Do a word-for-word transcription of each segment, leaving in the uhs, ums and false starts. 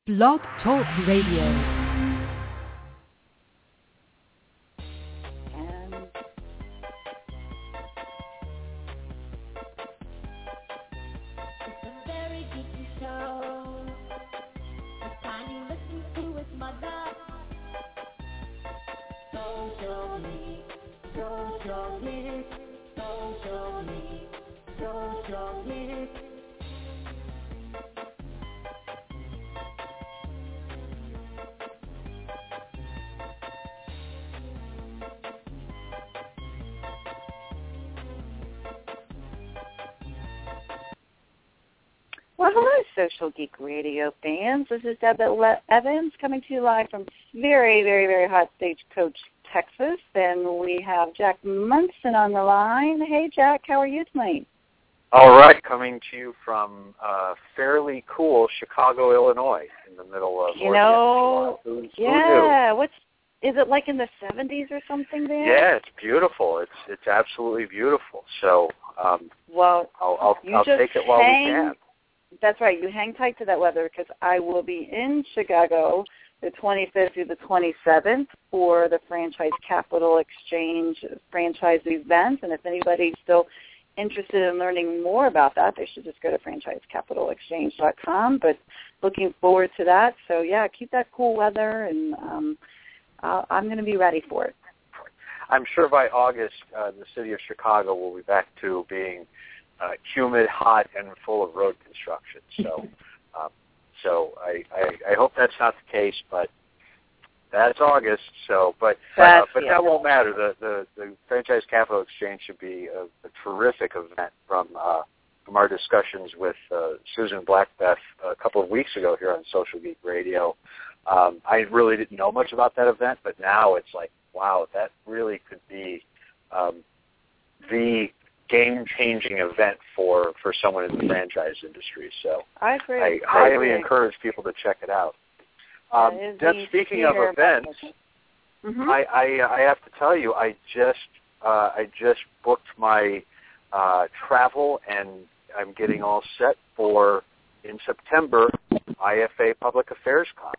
Blog Talk Radio. Well, hello, Social Geek Radio fans. This is Deb Evans coming to you live from very, very, very hot Stagecoach, Texas. And we have Jack Munson on the line. Hey, Jack, how are you tonight? All right, coming to you from uh, fairly cool Chicago, Illinois, in the middle of you know, Who's, yeah. What's is it like in the seventies or something there? Yeah, it's beautiful. It's it's absolutely beautiful. So, um, well, I'll I'll, you I'll just take it while hang, we can. That's right. You hang tight to that weather because I will be in Chicago the twenty-fifth through the twenty-seventh for the Franchise Capital Exchange franchise event. And if anybody's still interested in learning more about that, they should just go to franchise capital exchange dot com. But looking forward to that. So, yeah, keep that cool weather, and um, I'll, I'm going to be ready for it. I'm sure by August, uh, the city of Chicago will be back to being Uh, humid, hot, and full of road construction. So, um, so I, I, I hope that's not the case, but that's August. So, but that's, uh, but yeah. that won't matter. The, the the Franchise Capital Exchange should be a, a terrific event from uh, from our discussions with uh, Susan Blackbeth a couple of weeks ago here on Social Geek Radio. Um, I really didn't know much about that event, but now it's like, wow, that really could be um, the game-changing event for, for someone in the franchise industry. So I, agree. I I highly agree. encourage people to check it out. Um, then speaking of events, mm-hmm. I, I I have to tell you, I just uh, I just booked my uh, travel, and I'm getting all set for in September I F A Public Affairs Conference.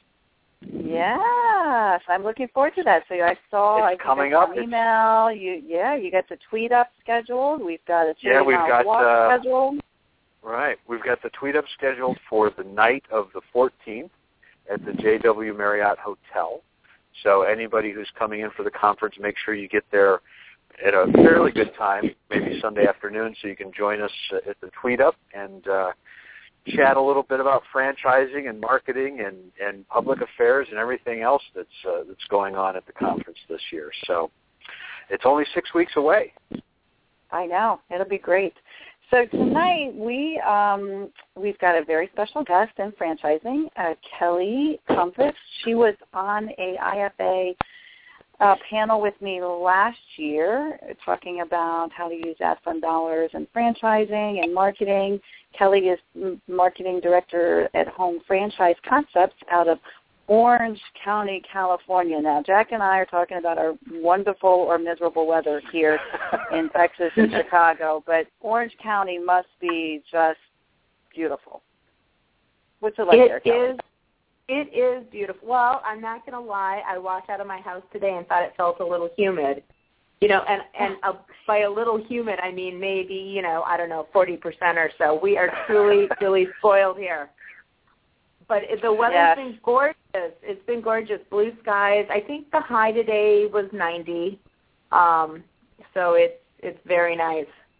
Yes, I'm looking forward to that. So I saw it's I coming got up. An email. You, yeah, you got the tweet up scheduled. We've got a yeah, we've got walk uh, scheduled. Right, we've got the tweet up scheduled for the night of the fourteenth at the J W Marriott Hotel. So anybody who's coming in for the conference, make sure you get there at a fairly good time, maybe Sunday afternoon, so you can join us at the tweet up and uh, chat a little bit about franchising and marketing and, and public affairs and everything else that's uh, that's going on at the conference this year. So it's only six weeks away. I know. It'll be great. So tonight we um, we've got a very special guest in franchising, uh, Kelly Comfort. She was on a I F A uh, panel with me last year talking about how to use ad fund dollars in franchising and marketing. Kelly is marketing director at Home Franchise Concepts out of Orange County, California. Now, Jack and I are talking about our wonderful or miserable weather here in Texas and Chicago, but Orange County must be just beautiful. What's it like it there, Kelly? Is, it is beautiful. Well, I'm not going to lie. I walked out of my house today and thought it felt a little humid. You know, and, and uh, by a little humid, I mean maybe, you know, I don't know, forty percent or so. We are truly, truly spoiled here. But the weather's yes. been gorgeous. It's been gorgeous. Blue skies. I think the high today was ninety. Um, so it's it's very nice.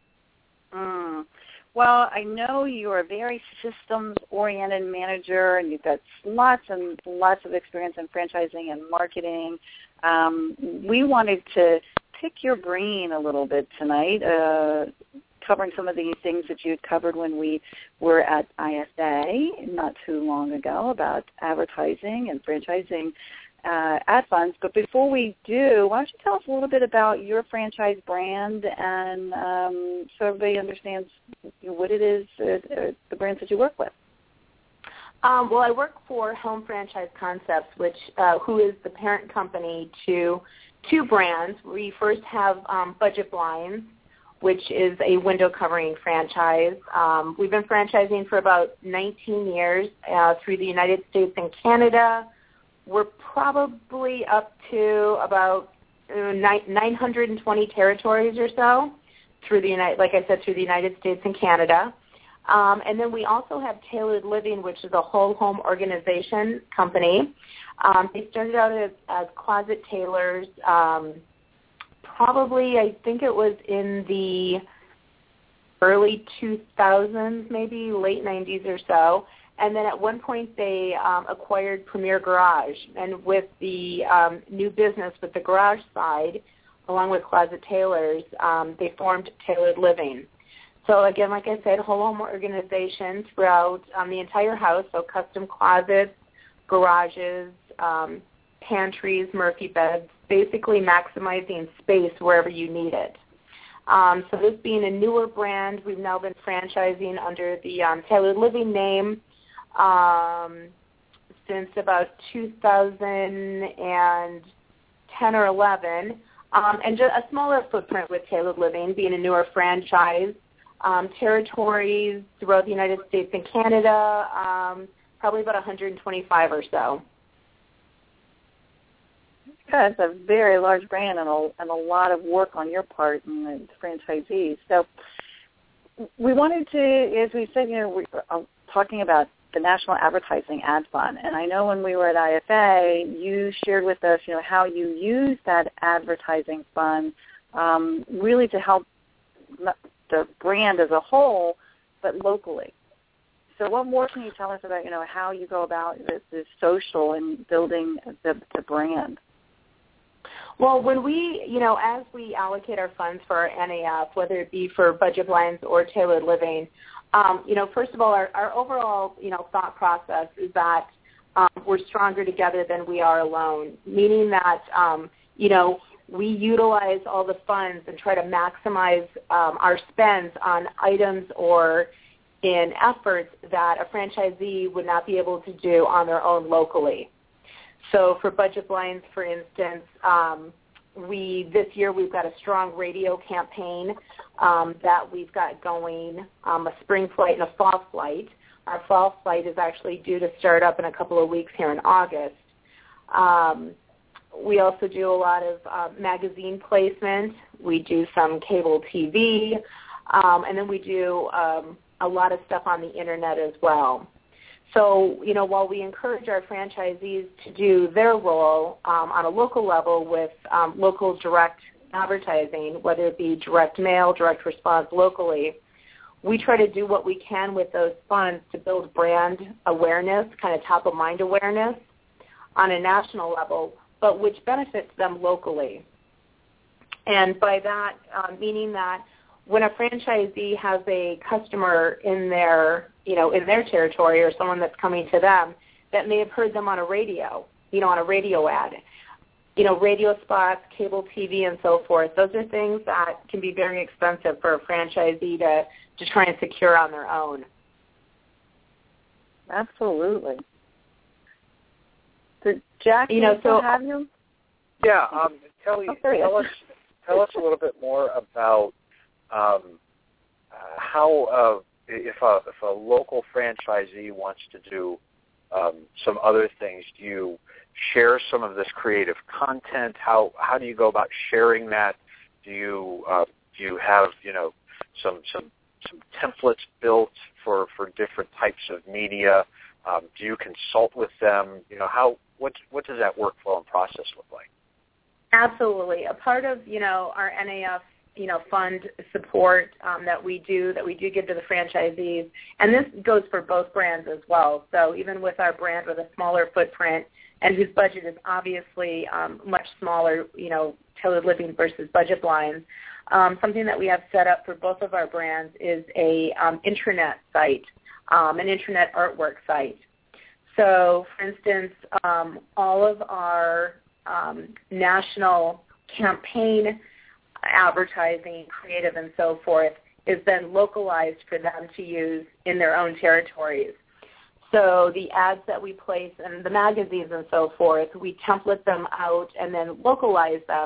Mm. Well, I know you're a very systems-oriented manager, and you've got lots and lots of experience in franchising and marketing. Um, we wanted to pick your brain a little bit tonight, uh, covering some of the things that you had covered when we were at I F A not too long ago about advertising and franchising uh, ad funds. But before we do, why don't you tell us a little bit about your franchise brand and um, so everybody understands what it is, uh, the brands that you work with. Um, well, I work for Home Franchise Concepts, which uh, who is the parent company to two brands. We first have um, Budget Blinds, which is a window covering franchise. Um, we've been franchising for about nineteen years uh, through the United States and Canada. We're probably up to about uh, nine hundred twenty territories or so through the United, like I said, through the United States and Canada. Um, and then we also have Tailored Living, which is a whole home organization company. Um, they started out as, as closet tailors. Um, probably, I think it was in the early two thousands, maybe late nineties or so. And then at one point they um, acquired Premier Garage. And with the um, new business with the garage side, along with Closet Tailors, um, they formed Tailored Living. So again, like I said, whole home organization throughout um, the entire house, so custom closets, garages, um, pantries, Murphy beds, basically maximizing space wherever you need it. Um, so this being a newer brand, we've now been franchising under the um, Tailored Living name um, since about two thousand ten or eleven, um, and just a smaller footprint with Tailored Living, being a newer franchise. Um, territories throughout the United States and Canada, um, probably about one hundred twenty-five or so. Yeah, it's a very large brand and a, and a lot of work on your part and the franchisees. So we wanted to, as we said, you know, we were talking about the National Advertising Ad Fund. And I know when we were at I F A, you shared with us, you know, how you use that advertising fund um, really to help the brand as a whole, but locally. So what more can you tell us about, you know, how you go about this, this social and building the, the brand? Well, when we, you know, as we allocate our funds for our N A F, whether it be for Budget Blinds or Tailored Living, um, you know, first of all, our, our overall, you know, thought process is that um, we're stronger together than we are alone, meaning that, um, you know, we utilize all the funds and try to maximize um, our spends on items or in efforts that a franchisee would not be able to do on their own locally. So for Budget Blinds, for instance, um, we this year we've got a strong radio campaign um, that we've got going, um, a spring flight and a fall flight. Our fall flight is actually due to start up in a couple of weeks here in August. Um, We also do a lot of uh, magazine placement. We do some cable T V, um, and then we do um, a lot of stuff on the Internet as well. So, you know, while we encourage our franchisees to do their role um, on a local level with um, local direct advertising, whether it be direct mail, direct response locally, we try to do what we can with those funds to build brand awareness, kind of top-of-mind awareness on a national level, but which benefits them locally. And by that, uh, meaning that when a franchisee has a customer in their, you know, in their territory or someone that's coming to them that may have heard them on a radio, you know, on a radio ad, you know, radio spots, cable T V, and so forth, those are things that can be very expensive for a franchisee to, to try and secure on their own. Absolutely. So, Jack, you know, so have you? Yeah, um, Kelly, oh, tell us tell us a little bit more about um, uh, how uh, if a if a local franchisee wants to do um, some other things, do you share some of this creative content? How how do you go about sharing that? Do you uh, do you have you know some some some templates built for, for different types of media? Um, do you consult with them? You know, how what what does that workflow and process look like? Absolutely. A part of, you know, our N A F, you know, fund support um, that we do, that we do give to the franchisees, and this goes for both brands as well. So even with our brand with a smaller footprint and whose budget is obviously um, much smaller, you know, Tailored Living versus Budget Blinds, um, something that we have set up for both of our brands is a um, intranet site, um, an intranet artwork site. So, for instance, um, all of our um, national campaign advertising, creative, and so forth is then localized for them to use in their own territories. So the ads that we place and the magazines and so forth, we template them out and then localize them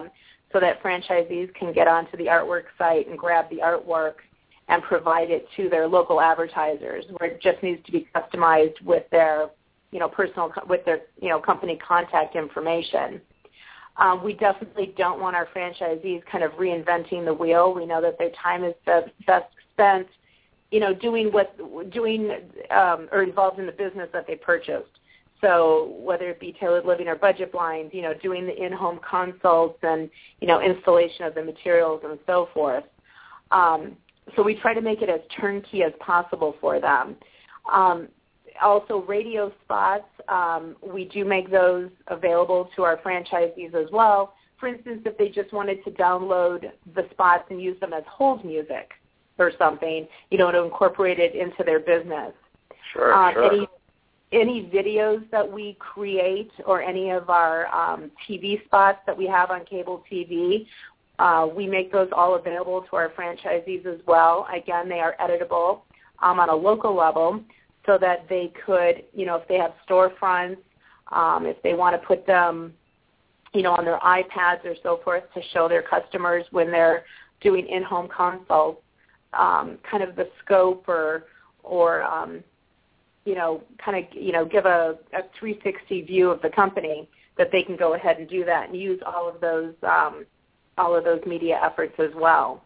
so that franchisees can get onto the artwork site and grab the artwork and provide it to their local advertisers, where it just needs to be customized with their, you know, personal, with their, you know, company contact information. Um, we definitely don't want our franchisees kind of reinventing the wheel. We know that their time is best spent, you know, doing what, doing um, or involved in the business that they purchased. So whether it be tailored living or budget blinds, you know, doing the in-home consults and, you know, installation of the materials and so forth. Um, so we try to make it as turnkey as possible for them. Um, also, radio spots, um, we do make those available to our franchisees as well. For instance, if they just wanted to download the spots and use them as hold music or something, you know, to incorporate it into their business. Sure, um, sure. Any, any videos that we create or any of our um, T V spots that we have on cable T V, uh, we make those all available to our franchisees as well. Again, they are editable um, on a local level so that they could, you know, if they have storefronts, um, if they want to put them, you know, on their iPads or so forth to show their customers when they're doing in-home consults, um, kind of the scope or, or um, you know, kind of, you know, give a, a three sixty view of the company, that they can go ahead and do that and use all of those, um, all of those media efforts as well.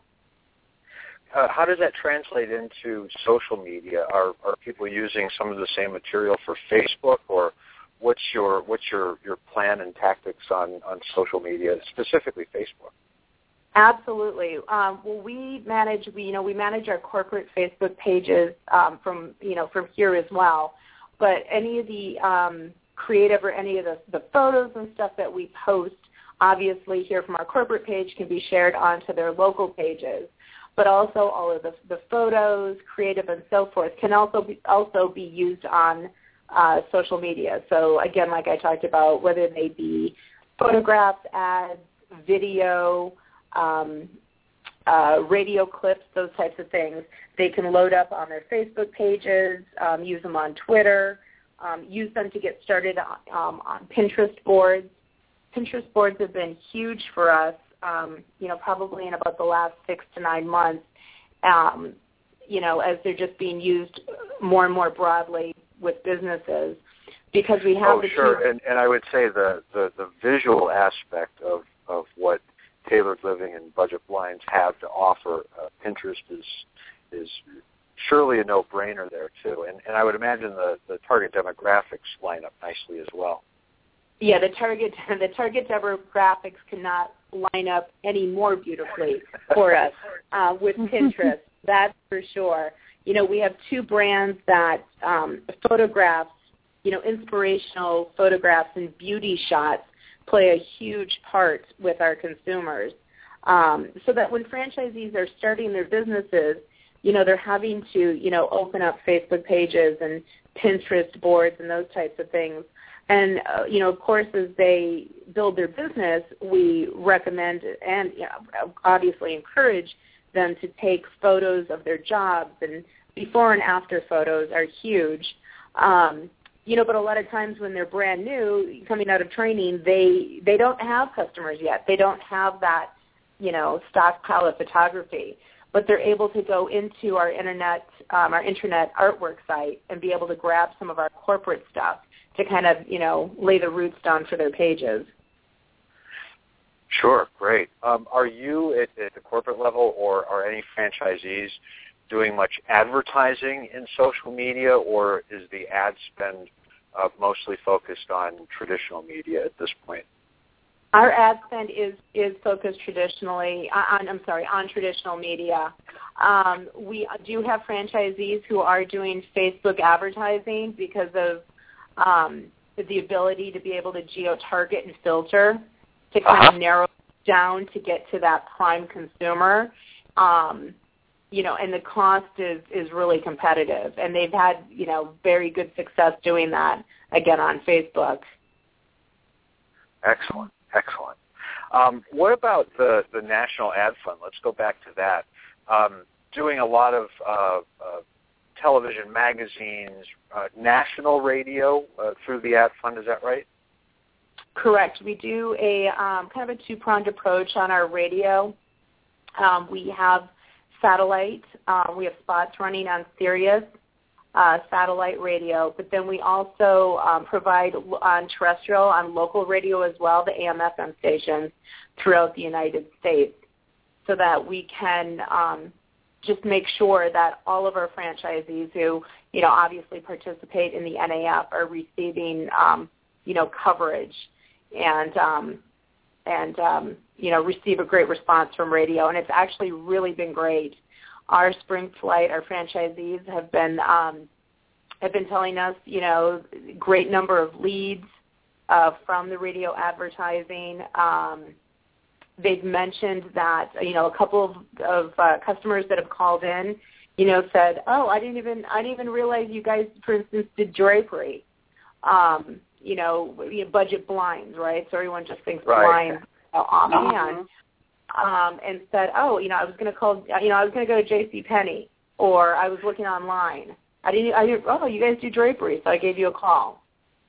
Uh, how does that translate into social media? Are are people using some of the same material for Facebook, or what's your what's your, your plan and tactics on, on social media, specifically Facebook? Absolutely. Um, well, we manage we you know we manage our corporate Facebook pages um, from you know from here as well. But any of the um, creative or any of the, the photos and stuff that we post, obviously here from our corporate page, can be shared onto their local pages. But also all of the, the photos, creative and so forth, can also be also be used on uh, social media. So again, like I talked about, whether they be photographs, ads, video, um, uh, radio clips, those types of things, they can load up on their Facebook pages, um, use them on Twitter, um, use them to get started on, um, on Pinterest boards. Pinterest boards have been huge for us. Um, you know, probably in about the last six to nine months, um, you know, as they're just being used more and more broadly with businesses, because we have oh, the sure, two- and and I would say the, the, the visual aspect of, of what tailored living and budget blinds have to offer, uh, Pinterest is is surely a no-brainer there too, and and I would imagine the, the target demographics line up nicely as well. Yeah, the target the target demographics cannot line up any more beautifully for us uh, with Pinterest. That's for sure. You know, we have two brands that um, photographs, you know, inspirational photographs and beauty shots play a huge part with our consumers. Um, so that when franchisees are starting their businesses, you know, they're having to, you know, open up Facebook pages and Pinterest boards and those types of things. And, uh, you know, of course, as they build their business, we recommend and you know, obviously encourage them to take photos of their jobs, and before and after photos are huge. Um, you know, but a lot of times when they're brand new, coming out of training, they they don't have customers yet. They don't have that, you know, stockpile of photography. But they're able to go into our internet, um, our internet artwork site and be able to grab some of our corporate stuff to kind of, you know, lay the roots down for their pages. Sure, great. Um, are you at, at the corporate level, or are any franchisees doing much advertising in social media, or is the ad spend uh, mostly focused on traditional media at this point? Our ad spend is, is focused traditionally on, I'm sorry, on traditional media. Um, we do have franchisees who are doing Facebook advertising because of um, the ability to be able to geo-target and filter to kind uh-huh. of narrow down to get to that prime consumer. Um, you know, and the cost is, is really competitive. And they've had, you know, very good success doing that, again, on Facebook. Excellent, excellent. Um, what about the, the National Ad Fund? Let's go back to that. Um, doing a lot of uh, uh, television, magazines, uh, national radio uh, through the Ad Fund, is that right? Correct. We do a um, kind of a two-pronged approach on our radio. Um, we have satellite. Um, we have spots running on Sirius uh, satellite radio, but then we also um, provide on terrestrial, on local radio as well, the A M F M stations throughout the United States, so that we can um, just make sure that all of our franchisees who, you know, obviously participate in the N A F are receiving, um, you know, coverage and, um, and um, you know, receive a great response from radio. And it's actually really been great. Our spring flight, our franchisees have been um, have been telling us, you know, great number of leads uh, from the radio advertising. Um, they've mentioned that, you know, a couple of, of uh, customers that have called in, you know, said, oh, I didn't even I didn't even realize you guys, for instance, did drapery. Um, you know, budget blinds, right? So everyone just thinks right. blinds offhand. Um, and said, oh, you know, I was going to call, you know, I was going to go to J C Penney, or I was looking online. I didn't, I didn't, oh, you guys do drapery, so I gave you a call.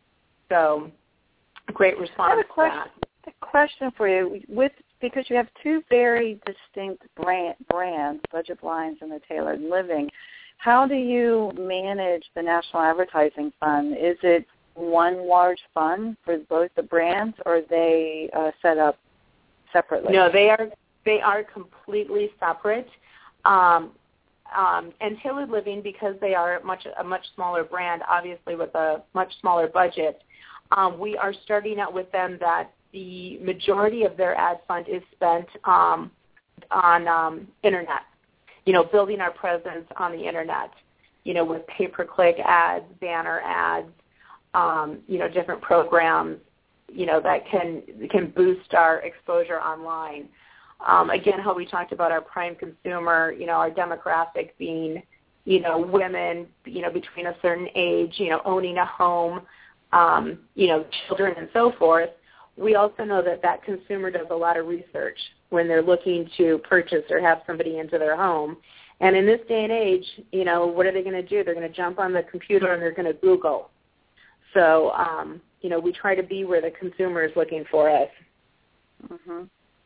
So, great response I have a question, to that. a question for you. With because you have two very distinct brand, brands, Budget Blinds and the Tailored Living, how do you manage the National Advertising Fund? Is it one large fund for both the brands, or are they uh, set up separately? No, they are they are completely separate. Um, um, and Tailored Living, because they are much a much smaller brand, obviously with a much smaller budget, um, we are starting out with them that the majority of their ad fund is spent um, on um, internet. You know, building our presence on the internet. You know, with pay-per-click ads, banner ads, um, you know, different programs, you know, that can can boost our exposure online. Um, again, how we talked about our prime consumer, you know, our demographic being, you know, women, you know, between a certain age, you know, owning a home, um, you know, children and so forth. We also know that that consumer does a lot of research when they're looking to purchase or have somebody into their home. And in this day and age, you know, what are they going to do? They're going to jump on the computer and they're going to Google. So, um, you know, we try to be where the consumer is looking for us. Mm-hmm.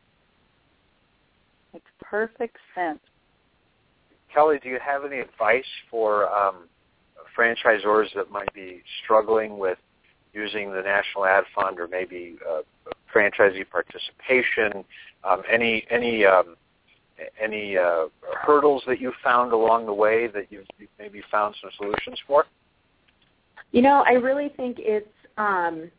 Makes perfect sense. Kelly, do you have any advice for um, franchisors that might be struggling with using the National Ad Fund, or maybe uh, franchisee participation? Um, any any um, any uh, hurdles that you found along the way that you've, you've maybe found some solutions for? You know, I really think it's, um,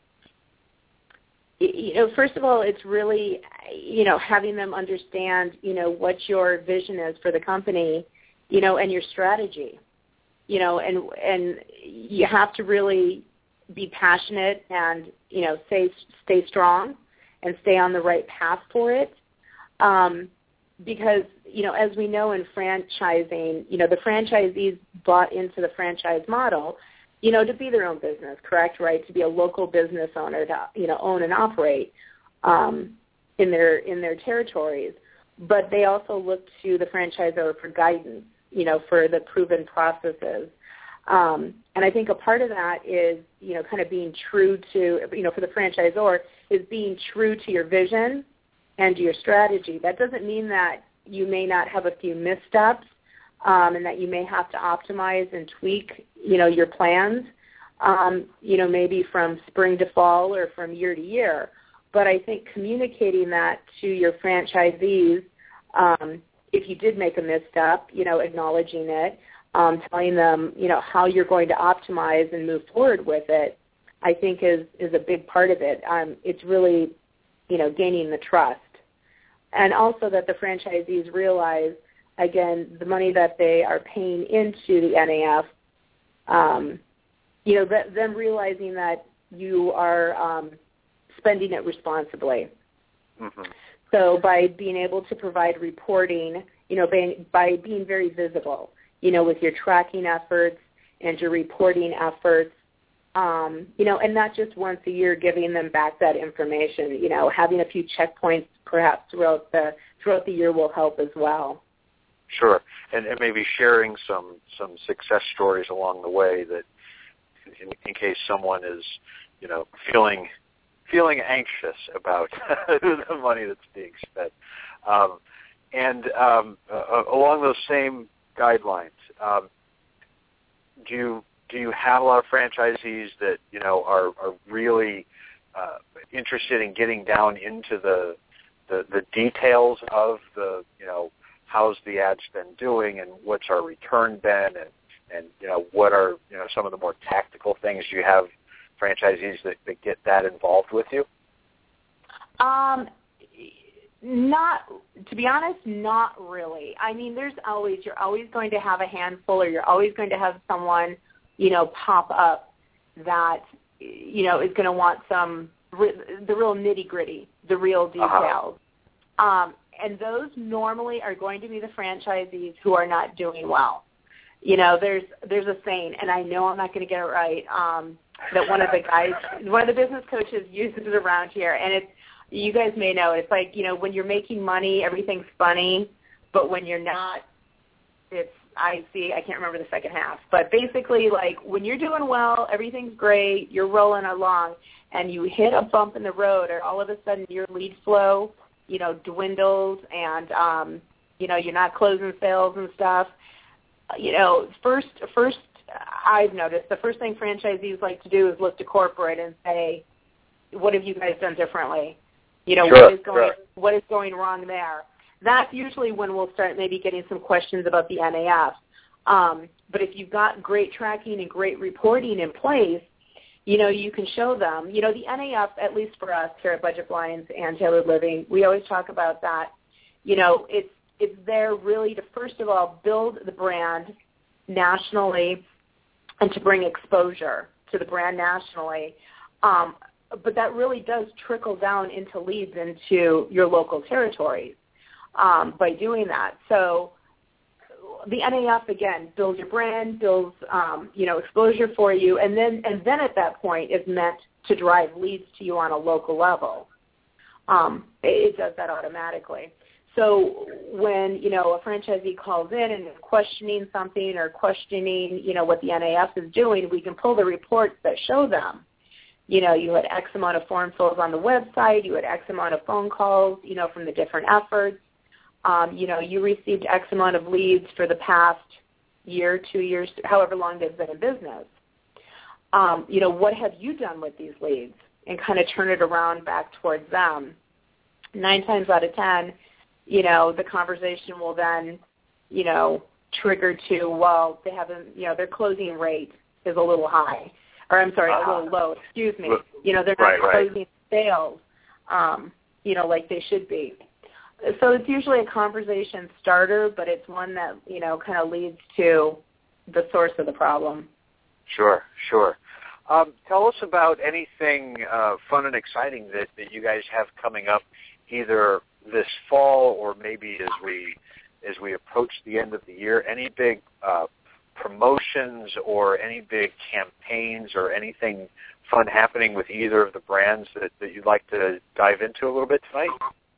you know, first of all, it's really, you know, having them understand, you know, what your vision is for the company, you know, and your strategy, you know, and and you have to really be passionate and, you know, stay, stay strong and stay on the right path for it. Um, because, you know, as we know in franchising, you know, the franchisees bought into the franchise model, you know, to be their own business, correct, right? To be a local business owner, to, you know, own and operate um, in their in their territories. But they also look to the franchisor for guidance, you know, for the proven processes. Um, and I think a part of that is, you know, kind of being true to, you know, for the franchisor, is being true to your vision and to your strategy. That doesn't mean that you may not have a few missteps, Um, and that you may have to optimize and tweak, you know, your plans, um, you know, maybe from spring to fall or from year to year. But I think communicating that to your franchisees, um, if you did make a misstep, you know, acknowledging it, um, telling them, you know, how you're going to optimize and move forward with it, I think is, is a big part of it. Um, it's really, you know, gaining the trust. And also that the franchisees realize, again, the money that they are paying into the N A F, um, you know, th- them realizing that you are um, spending it responsibly. Mm-hmm. So by being able to provide reporting, you know, by, by being very visible, you know, with your tracking efforts and your reporting efforts, um, you know, and not just once a year giving them back that information, you know, having a few checkpoints perhaps throughout the throughout the year will help as well. Sure, and, and maybe sharing some, some success stories along the way that, in, in case someone is, you know, feeling feeling anxious about the money that's being spent. Um, and um, uh, along those same guidelines, um, do you do you have a lot of franchisees that you know are are really uh, interested in getting down into the, the the details of the you know how's the ad spend doing and what's our return been and and you know what are you know some of the more tactical things? Do you have franchisees that, that get that involved with you? Um, not, to be honest, not really. I mean, there's always, you're always going to have a handful or you're always going to have someone, you know, pop up that, you know, is going to want some, the real nitty-gritty, the real details. Uh-huh. Um, and those normally are going to be the franchisees who are not doing well. You know, there's there's a saying, and I know I'm not going to get it right, um, that one of the guys, one of the business coaches uses it around here, and it's, you guys may know, it's like, you know, when you're making money, everything's funny, but when you're not, it's, I see, I can't remember the second half, but basically, like, when you're doing well, everything's great, you're rolling along, and you hit a bump in the road, or all of a sudden your lead flow, you know, dwindles, and, um, you know, you're not closing sales and stuff. You know, first, first, I've noticed the first thing franchisees like to do is look to corporate and say, "What have you guys done differently? You know, sure, what is going, sure. what is going wrong there?" That's usually when we'll start maybe getting some questions about the N A F. Um, but if you've got great tracking and great reporting in place, you know, you can show them. You know, the N A F, at least for us here at Budget Blinds and Tailored Living, we always talk about that. You know, it's it's there really to, first of all, build the brand nationally and to bring exposure to the brand nationally. Um, but that really does trickle down into leads into your local territories um, by doing that. So the N A F, again, builds your brand, builds, um, you know, exposure for you, and then and then at that point is meant to drive leads to you on a local level. Um, it, it does that automatically. So when, you know, a franchisee calls in and is questioning something or questioning, you know, what the N A F is doing, we can pull the reports that show them. You know, you had X amount of form fills on the website, you had X amount of phone calls, you know, from the different efforts. Um, you know, you received X amount of leads for the past year, two years, however long they've been in business. Um, you know, what have you done with these leads? And kind of turn it around back towards them. Nine times out of ten, you know, the conversation will then, you know, trigger to, well, they haven't, you know, their closing rate is a little high. Or I'm sorry, uh-huh. a little low, excuse me. You know, they're not right, right. closing sales, um, you know, like they should be. So it's usually a conversation starter, but it's one that, you know, kind of leads to the source of the problem. Sure, sure. Um, tell us about anything uh, fun and exciting that, that you guys have coming up, either this fall or maybe as we as we approach the end of the year. Any big uh, promotions or any big campaigns or anything fun happening with either of the brands that, that you'd like to dive into a little bit tonight?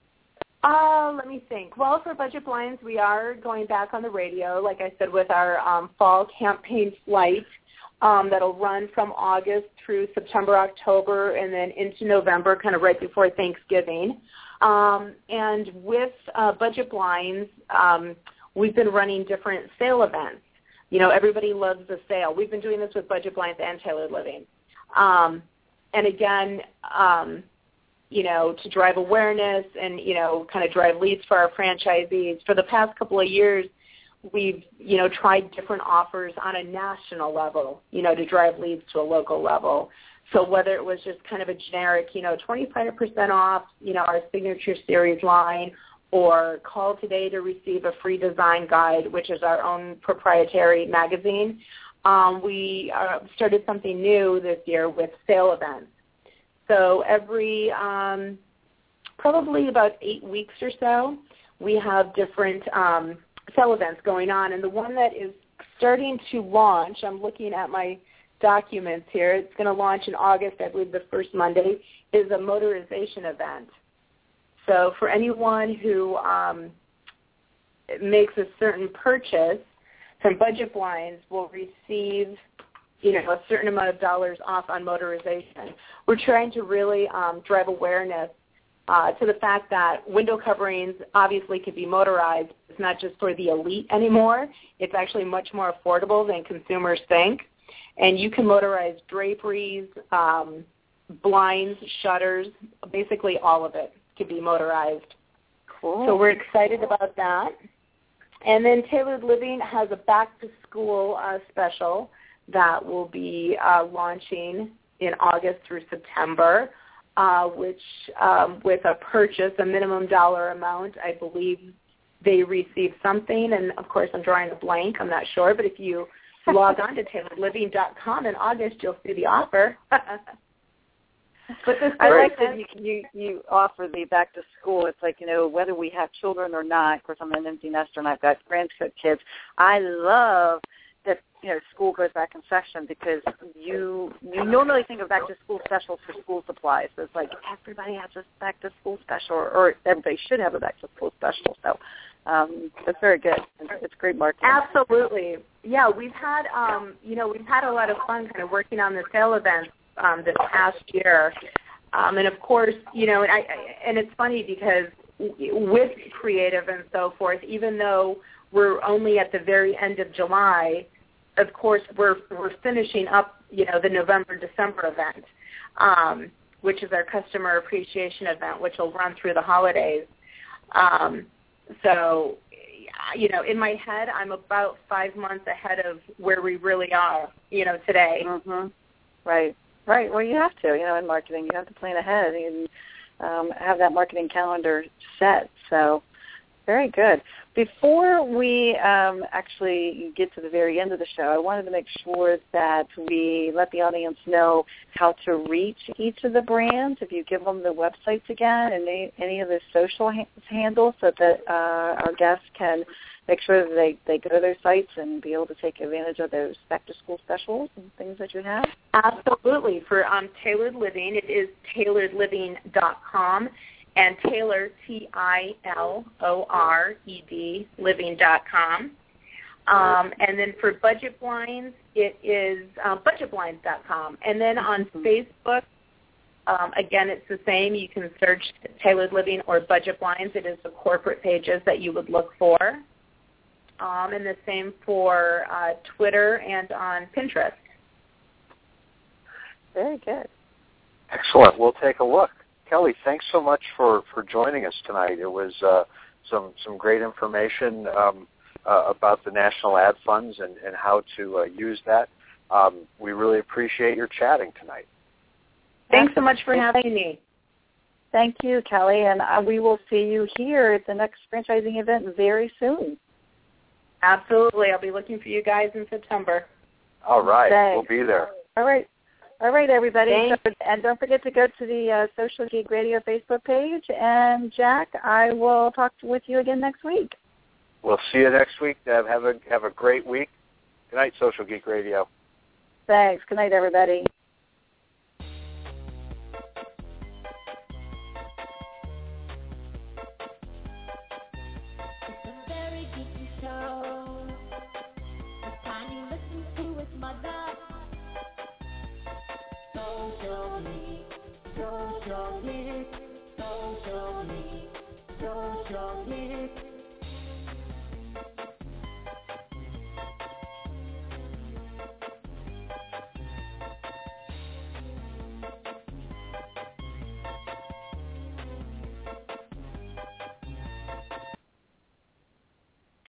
Uh, let me think. Well, for Budget Blinds, we are going back on the radio, like I said, with our um, fall campaign flight um, that'll run from August through September, October, and then into November, kind of right before Thanksgiving. Um, and with uh, Budget Blinds, um, we've been running different sale events. You know, everybody loves the sale. We've been doing this with Budget Blinds and Tailored Living. Um, and again, um, you know, to drive awareness and, you know, kind of drive leads for our franchisees. For the past couple of years, we've, you know, tried different offers on a national level, you know, to drive leads to a local level. So whether it was just kind of a generic, you know, twenty-five percent off, you know, our Signature Series line, or call today to receive a free design guide, which is our own proprietary magazine. Um, we uh, started something new this year with sale events. So every um, probably about eight weeks or so, we have different um, sale events going on. And the one that is starting to launch, I'm looking at my documents here, it's going to launch in August, I believe the first Monday, is a motorization event. So for anyone who um, makes a certain purchase from Budget Blinds will receive you know, a certain amount of dollars off on motorization. We're trying to really um, drive awareness uh, to the fact that window coverings obviously can be motorized. It's not just for the elite anymore. It's actually much more affordable than consumers think. And you can motorize draperies, um, blinds, shutters, basically all of it can be motorized. Cool. So we're excited about that. And then Tailored Living has a back-to-school uh, special that will be uh, launching in August through September, uh, which um, with a purchase, a minimum dollar amount, I believe they receive something. And, of course, I'm drawing a blank. I'm not sure. But if you log on to tailored living dot com in August, you'll see the offer. But this I like that you, you you offer the back to school. It's like, you know, whether we have children or not. Of course, I'm an empty nester and I've got grandkids. I love that, you know, school goes back in session because you you normally think of back to school specials for school supplies. So it's like everybody has a back to school special, or, or everybody should have a back to school special. So um, that's very good. It's, it's great marketing. Absolutely. Yeah, we've had um, you know we've had a lot of fun kind of working on the sale events um, this past year, um, and of course, you know, and I and it's funny because with creative and so forth, even though we're only at the very end of July, of course, we're we're finishing up, you know, the November December event, um, which is our customer appreciation event, which will run through the holidays. Um, so, you know, in my head, I'm about five months ahead of where we really are, you know, today. Mm-hmm. Right, right. Well, you have to, you know, in marketing, you have to plan ahead and um, have that marketing calendar set. So, very good. Before we um, actually get to the very end of the show, I wanted to make sure that we let the audience know how to reach each of the brands. If you give them the websites again and any, any of the social ha- handles so that uh, our guests can make sure that they, they go to their sites and be able to take advantage of those back-to-school specials and things that you have. Absolutely. For um, Tailored Living, it is tailored living dot com. And Taylor, T I L O R E D, living dot com. Um, and then for Budget Blinds, it is uh, budget blinds dot com. And then on Facebook, um, again, it's the same. You can search Tailored Living or Budget Blinds. It is the corporate pages that you would look for. Um, and the same for uh, Twitter and on Pinterest. Very good. Excellent. We'll take a look. Kelly, thanks so much for, for joining us tonight. It was uh, some some great information um, uh, about the National Ad Funds and, and how to uh, use that. Um, we really appreciate your chatting tonight. Thanks so much for having me. Thank you, Kelly, and uh, we will see you here at the next franchising event very soon. Absolutely. I'll be looking for you guys in September. All right. Thanks. We'll be there. All right. All right, everybody. So, and don't forget to go to the uh, Social Geek Radio Facebook page. And, Jack, I will talk with you again next week. We'll see you next week. Have a, have a great week. Good night, Social Geek Radio. Thanks. Good night, everybody. Social Geek, Social Geek, Social Geek, Social Geek.